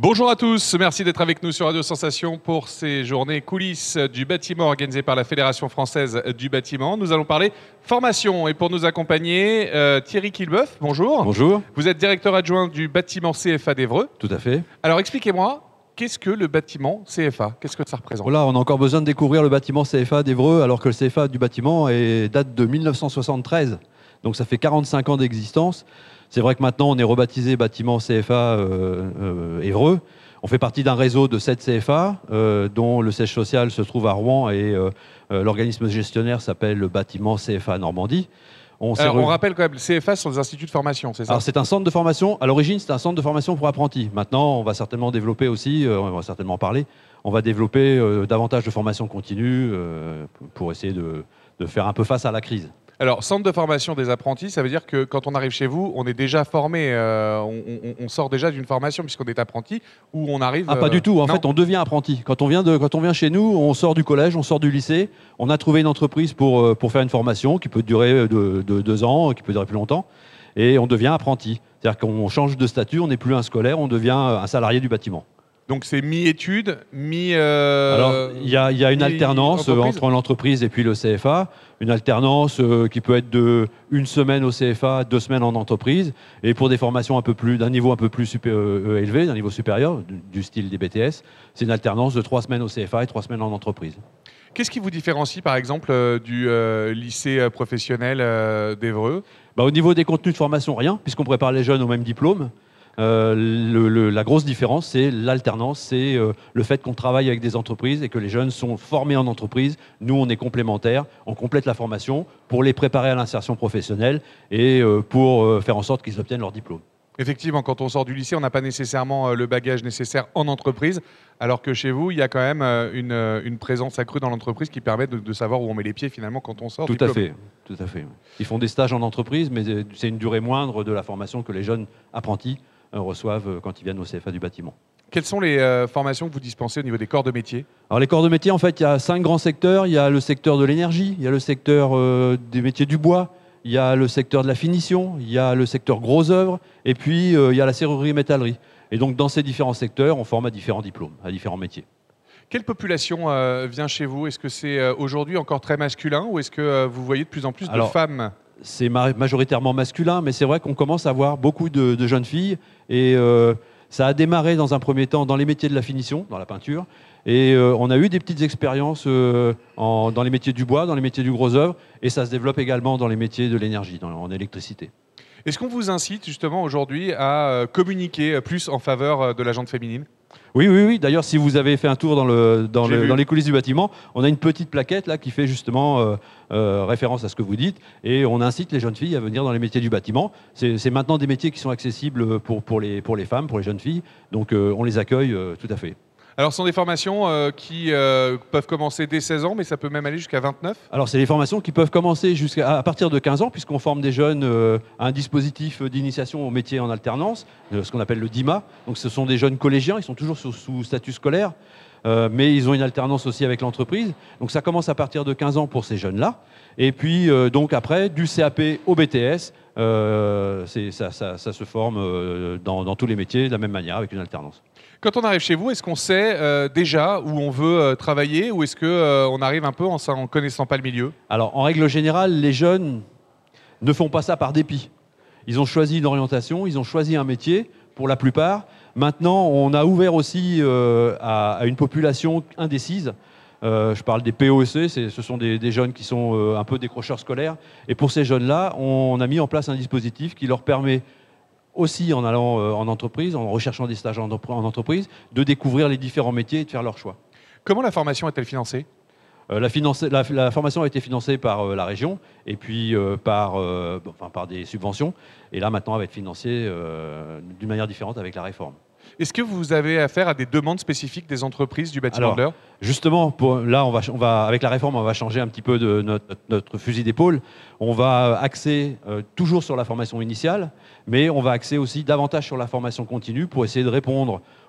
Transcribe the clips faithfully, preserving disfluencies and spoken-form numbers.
Bonjour à tous, merci d'être avec nous sur Radio Sensation pour ces journées coulisses du bâtiment organisées par la Fédération française du bâtiment. Nous allons parler formation et pour nous accompagner, euh, Thierry Quillebeuf, bonjour. Bonjour. Vous êtes directeur adjoint du bâtiment C F A d'Évreux. Tout à fait. Alors expliquez-moi, qu'est-ce que le bâtiment C F A? Qu'est-ce que ça représente? Voilà, on a encore besoin de découvrir le bâtiment C F A d'Évreux alors que le C F A du bâtiment est, date de mille neuf cent soixante-treize. Donc ça fait quarante-cinq ans d'existence. C'est vrai que maintenant on est rebaptisé bâtiment C F A euh, euh, Évreux. On fait partie d'un réseau de sept C F A euh, dont le siège social se trouve à Rouen et euh, euh, l'organisme gestionnaire s'appelle le bâtiment C F A Normandie. On, Alors, on rappelle quand même, le C F A sont des instituts de formation, c'est ça? Alors c'est un centre de formation, à l'origine c'est un centre de formation pour apprentis. Maintenant on va certainement développer aussi, euh, on va certainement parler, on va développer euh, davantage de formation continue euh, pour essayer de, de faire un peu face à la crise. Alors, centre de formation des apprentis, ça veut dire que quand on arrive chez vous, on est déjà formé, euh, on, on, on sort déjà d'une formation puisqu'on est apprenti, ou on arrive... Ah, pas euh, du tout, en non. fait on devient apprenti. Quand on, vient de, quand on vient chez nous, on sort du collège, on sort du lycée, on a trouvé une entreprise pour, pour faire une formation qui peut durer de, de deux ans, qui peut durer plus longtemps, et on devient apprenti. C'est-à-dire qu'on change de statut, on n'est plus un scolaire, on devient un salarié du bâtiment. Donc c'est mi-études, mi... Euh, Alors il y, y a une alternance entre l'entreprise et puis le C F A, une alternance euh, qui peut être de une semaine au C F A, deux semaines en entreprise, et pour des formations un peu plus d'un niveau un peu plus super, euh, élevé, d'un niveau supérieur, du, du style des B T S, c'est une alternance de trois semaines au C F A et trois semaines en entreprise. Qu'est-ce qui vous différencie par exemple euh, du euh, lycée professionnel euh, d'Évreux? Bah, au niveau des contenus de formation, rien, puisqu'on prépare les jeunes au même diplôme. Euh, le, le, la grosse différence, c'est l'alternance, c'est euh, le fait qu'on travaille avec des entreprises et que les jeunes sont formés en entreprise. Nous, on est complémentaires, on complète la formation pour les préparer à l'insertion professionnelle et euh, pour euh, faire en sorte qu'ils obtiennent leur diplôme. Effectivement, quand on sort du lycée, on n'a pas nécessairement euh, le bagage nécessaire en entreprise, alors que chez vous, il y a quand même euh, une, euh, une présence accrue dans l'entreprise qui permet de, de savoir où on met les pieds finalement quand on sort. Tout à fait, tout à fait. Ils font des stages en entreprise, mais c'est une durée moindre de la formation que les jeunes apprentis reçoivent quand ils viennent au C F A du bâtiment. Quelles sont les euh, formations que vous dispensez au niveau des corps de métier? Alors les corps de métier, en fait, il y a cinq grands secteurs. Il y a le secteur de l'énergie, il y a le secteur euh, des métiers du bois, il y a le secteur de la finition, il y a le secteur gros œuvres, et puis euh, il y a la serrurerie et métallerie. Et donc dans ces différents secteurs, on forme à différents diplômes, à différents métiers. Quelle population euh, vient chez vous? Est-ce que c'est euh, aujourd'hui encore très masculin ou est-ce que euh, vous voyez de plus en plus de Alors, femmes? C'est majoritairement masculin, mais c'est vrai qu'on commence à voir beaucoup de, de jeunes filles. Et euh, ça a démarré dans un premier temps dans les métiers de la finition, dans la peinture. Et euh, on a eu des petites expériences euh, en, dans les métiers du bois, dans les métiers du gros œuvre. Et ça se développe également dans les métiers de l'énergie, en électricité. Est-ce qu'on vous incite justement aujourd'hui à communiquer plus en faveur de la gente féminine? Oui, oui, oui. D'ailleurs, si vous avez fait un tour dans, le, dans, le, dans les coulisses du bâtiment, on a une petite plaquette là qui fait justement euh, euh, référence à ce que vous dites. Et on incite les jeunes filles à venir dans les métiers du bâtiment. C'est maintenant des métiers qui sont accessibles pour, pour, les, pour les femmes, pour les jeunes filles. Donc euh, on les accueille euh, tout à fait. Alors, ce sont des formations euh, qui euh, peuvent commencer dès seize ans, mais ça peut même aller jusqu'à vingt-neuf? Alors, c'est des formations qui peuvent commencer jusqu'à à partir de quinze ans, puisqu'on forme des jeunes euh, à un dispositif d'initiation au métier en alternance, euh, ce qu'on appelle le D I M A. Donc, ce sont des jeunes collégiens, ils sont toujours sous, sous statut scolaire, euh, mais ils ont une alternance aussi avec l'entreprise. Donc, ça commence à partir de quinze ans pour ces jeunes-là. Et puis, euh, donc après, du C A P au B T S, euh, ça, ça, ça se forme euh, dans, dans tous les métiers de la même manière, avec une alternance. Quand on arrive chez vous, est-ce qu'on sait euh, déjà où on veut euh, travailler ou est-ce qu'on euh, arrive un peu en ne connaissant pas le milieu? Alors, en règle générale, les jeunes ne font pas ça par dépit. Ils ont choisi une orientation, ils ont choisi un métier, pour la plupart. Maintenant, on a ouvert aussi euh, à, à une population indécise. Euh, je parle des P O E C, ce sont des, des jeunes qui sont euh, un peu décrocheurs scolaires. Et pour ces jeunes-là, on a mis en place un dispositif qui leur permet aussi en allant euh, en entreprise, en recherchant des stages en, en entreprise, de découvrir les différents métiers et de faire leur choix. Comment la formation est-elle financée? euh, la, finance, la, la formation a été financée par euh, la région et puis euh, par, euh, enfin, par des subventions. Et là, maintenant, elle va être financée euh, d'une manière différente avec la réforme. Est-ce que vous avez affaire à des demandes spécifiques des entreprises du bâtiment Alors, de l'Eure? Justement, pour, là, on va, on va, avec la réforme, on va changer un petit peu de notre, notre fusil d'épaule. On va axer euh, toujours sur la formation initiale, mais on va axer aussi davantage sur la formation continue pour essayer de répondre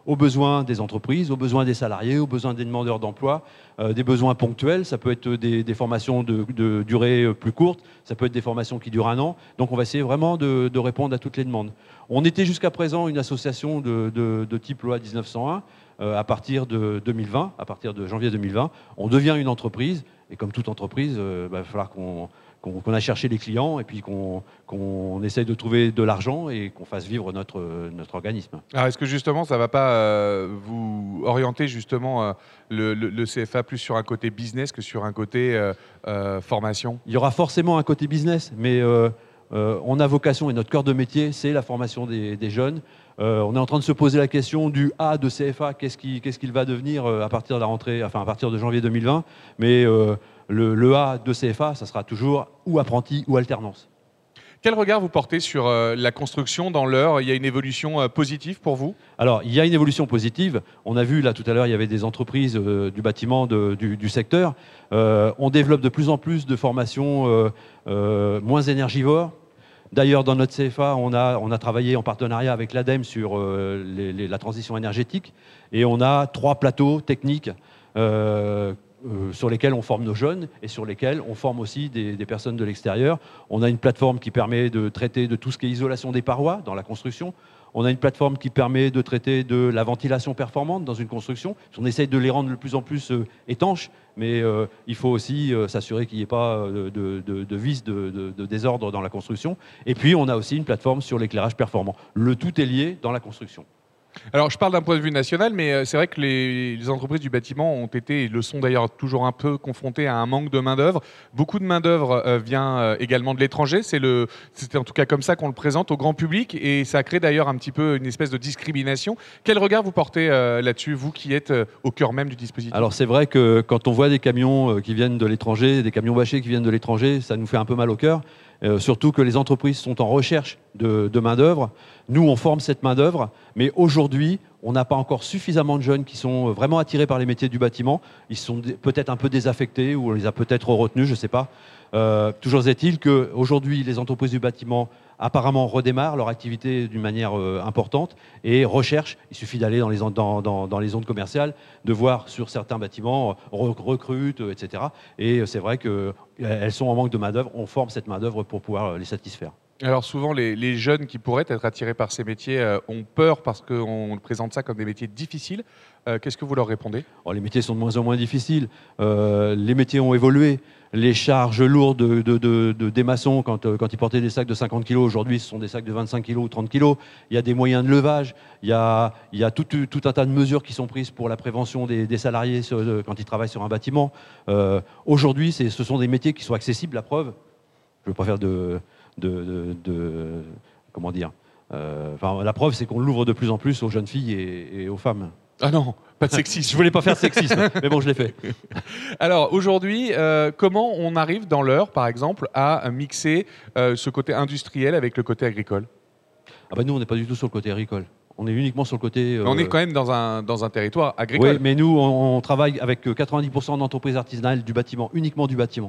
aux besoins des entreprises, aux besoins des salariés, aux besoins des demandeurs d'emploi, euh, des besoins ponctuels. Ça peut être des, des formations de, de durée plus courte, ça peut être des formations qui durent un an. Donc on va essayer vraiment de, de répondre à toutes les demandes. On était jusqu'à présent une association de, de, de type loi dix-neuf cent un. Euh, à partir de deux mille vingt, à partir de janvier deux mille vingt, on devient une entreprise. Et comme toute entreprise, euh, bah, il va falloir qu'on qu'on qu'on aille chercher les clients et puis qu'on qu'on essaye de trouver de l'argent et qu'on fasse vivre notre, notre organisme. Alors est-ce que justement ça ne va pas euh, vous orienter justement euh, le, le, le C F A plus sur un côté business que sur un côté euh, euh, formation? Il y aura forcément un côté business, mais euh, euh, on a vocation et notre cœur de métier, c'est la formation des, des jeunes. Euh, on est en train de se poser la question du A de C F A, qu'est-ce qu'il qu'est-ce qu'il va devenir à partir de la rentrée, enfin à partir de janvier deux mille vingt, mais euh, le, le A de C F A, ça sera toujours ou apprenti ou alternance. Quel regard vous portez sur euh, la construction dans l'Eure? Il y a une évolution euh, positive pour vous? Alors, il y a une évolution positive. On a vu, là, tout à l'heure, il y avait des entreprises euh, du bâtiment, de, du, du secteur. Euh, on développe de plus en plus de formations euh, euh, moins énergivores. D'ailleurs, dans notre C F A, on a, on a travaillé en partenariat avec l'ADEME sur euh, les, les, la transition énergétique. Et on a trois plateaux techniques euh, euh, sur lesquels on forme nos jeunes et sur lesquels on forme aussi des, des personnes de l'extérieur. On a une plateforme qui permet de traiter de tout ce qui est isolation des parois dans la construction. On a une plateforme qui permet de traiter de la ventilation performante dans une construction. On essaye de les rendre de plus en plus euh, étanches, mais euh, il faut aussi euh, s'assurer qu'il n'y ait pas de, de, de, de vices, de, de, de désordre dans la construction. Et puis, on a aussi une plateforme sur l'éclairage performant. Le tout est lié dans la construction. Alors, je parle d'un point de vue national, mais c'est vrai que les, les entreprises du bâtiment ont été, et le sont d'ailleurs toujours un peu, confrontées à un manque de main-d'œuvre. Beaucoup de main-d'œuvre euh, vient euh, également de l'étranger. C'est le, c'était en tout cas comme ça qu'on le présente au grand public, et ça crée d'ailleurs un petit peu une espèce de discrimination. Quel regard vous portez euh, là-dessus, vous qui êtes euh, au cœur même du dispositif? Alors, c'est vrai que quand on voit des camions euh, qui viennent de l'étranger, des camions bâchés qui viennent de l'étranger, ça nous fait un peu mal au cœur. Euh, surtout que les entreprises sont en recherche de, de main-d'œuvre. Nous, on forme cette main-d'œuvre, mais aujourd'hui, on n'a pas encore suffisamment de jeunes qui sont vraiment attirés par les métiers du bâtiment. Ils sont peut-être un peu désaffectés ou on les a peut-être retenus, je ne sais pas. Euh, toujours est-il qu'aujourd'hui, les entreprises du bâtiment apparemment redémarrent leur activité d'une manière euh, importante et recherchent. Il suffit d'aller dans les, dans, dans, dans les zones commerciales, de voir sur certains bâtiments, euh, recrutent, et cetera. Et c'est vrai qu'elles sont en manque de main-d'œuvre. On forme cette main-d'œuvre pour pouvoir les satisfaire. Alors souvent, les, les jeunes qui pourraient être attirés par ces métiers euh, ont peur parce qu'on présente ça comme des métiers difficiles. Euh, Qu'est-ce que vous leur répondez? Oh, les métiers sont de moins en moins difficiles. Euh, les métiers ont évolué. Les charges lourdes de, de, de, de, des maçons, quand, quand ils portaient des sacs de cinquante kilos, aujourd'hui ce sont des sacs de vingt-cinq kilos ou trente kilos. Il y a des moyens de levage. Il y a, il y a tout, tout un tas de mesures qui sont prises pour la prévention des, des salariés sur, quand ils travaillent sur un bâtiment. Euh, aujourd'hui, ce sont des métiers qui sont accessibles. La preuve, je préfère de... De, de, de, comment dire euh, enfin, la preuve, c'est qu'on l'ouvre de plus en plus aux jeunes filles et, et aux femmes. Ah non, pas de sexisme. Je voulais pas faire de sexisme, mais bon, je l'ai fait. Alors aujourd'hui, euh, comment on arrive dans l'Eure, par exemple, à mixer euh, ce côté industriel avec le côté agricole? Ah bah nous, on n'est pas du tout sur le côté agricole. On est uniquement sur le côté... Euh... On est quand même dans un, dans un territoire agricole. Oui, mais nous, on, on travaille avec quatre-vingt-dix pour cent d'entreprises artisanales du bâtiment, uniquement du bâtiment.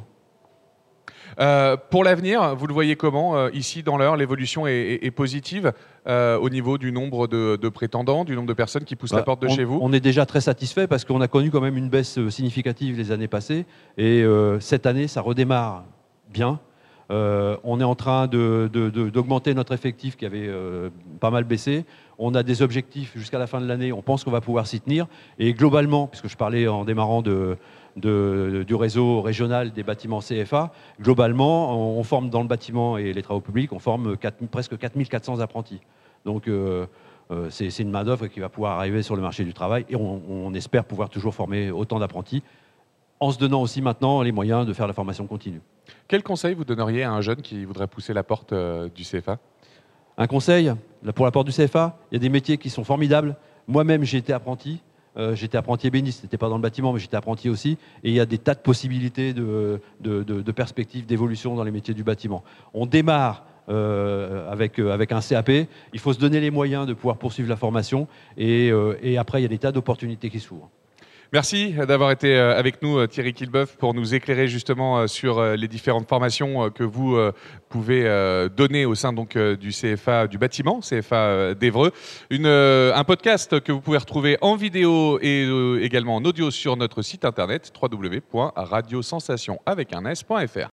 Euh, pour l'avenir, vous le voyez comment euh, ici dans l'Eure? L'évolution est, est, est positive euh, au niveau du nombre de, de prétendants, du nombre de personnes qui poussent bah, la porte de on, chez vous? On est déjà très satisfait parce qu'on a connu quand même une baisse significative les années passées et euh, cette année ça redémarre bien. Euh, on est en train de, de, de, d'augmenter notre effectif qui avait euh, pas mal baissé. On a des objectifs jusqu'à la fin de l'année. On pense qu'on va pouvoir s'y tenir. Et globalement, puisque je parlais en démarrant de, de, du réseau régional des bâtiments C F A, globalement, on, on forme dans le bâtiment et les travaux publics, on forme quatre, presque quatre mille quatre cents apprentis. Donc euh, euh, c'est, c'est une main-d'œuvre qui va pouvoir arriver sur le marché du travail et on, on espère pouvoir toujours former autant d'apprentis en se donnant aussi maintenant les moyens de faire la formation continue. Quel conseil vous donneriez à un jeune qui voudrait pousser la porte euh, du C F A? Un conseil pour la porte du C F A, il y a des métiers qui sont formidables. Moi-même, j'ai été apprenti. Euh, j'étais apprenti ébéniste, c'était pas dans le bâtiment, mais j'étais apprenti aussi. Et il y a des tas de possibilités de, de, de, de perspectives d'évolution dans les métiers du bâtiment. On démarre euh, avec, euh, avec un C A P. Il faut se donner les moyens de pouvoir poursuivre la formation. Et, euh, et après, il y a des tas d'opportunités qui s'ouvrent. Merci d'avoir été avec nous, Thierry Quillebeuf, pour nous éclairer justement sur les différentes formations que vous pouvez donner au sein donc du C F A du bâtiment, C F A d'Évreux. Une, un podcast que vous pouvez retrouver en vidéo et également en audio sur notre site internet w w w point radio sensation avec un s point f r.